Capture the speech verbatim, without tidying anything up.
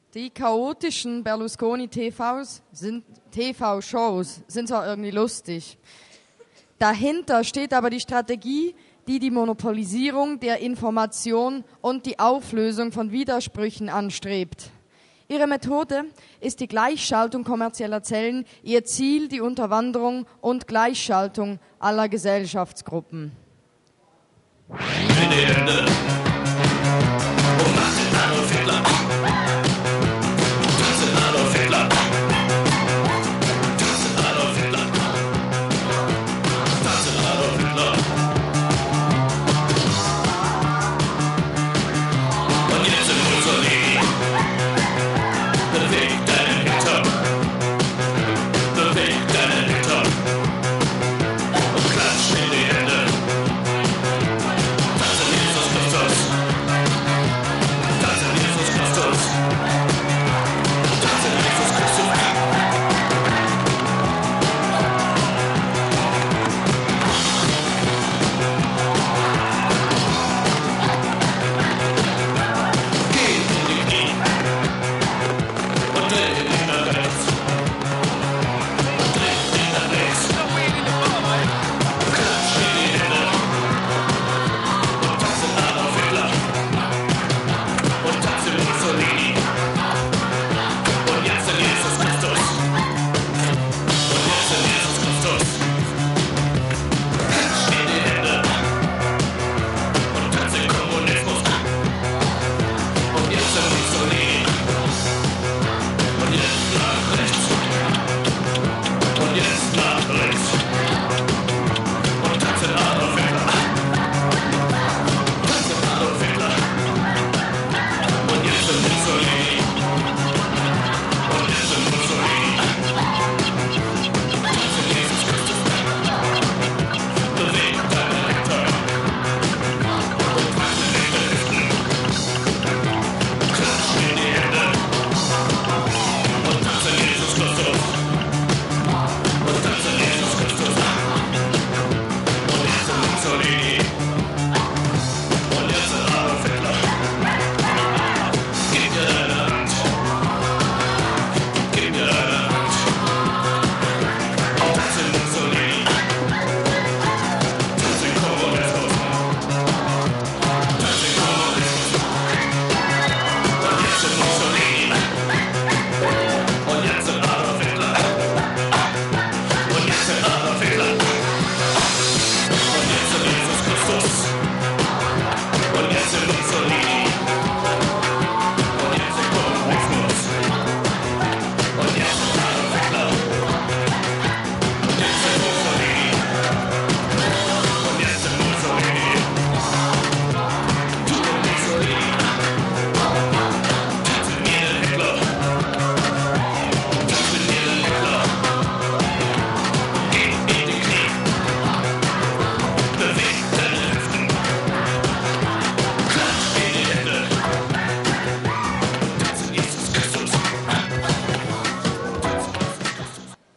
Die chaotischen Berlusconi-T Vs sind T V-Shows, sind zwar irgendwie lustig. Dahinter steht aber die Strategie, die die Monopolisierung der Information und die Auflösung von Widersprüchen anstrebt. Ihre Methode ist die Gleichschaltung kommerzieller Zellen, ihr Ziel die Unterwanderung und Gleichschaltung aller Gesellschaftsgruppen. In die Hände. Und Martin Adolf Hitler.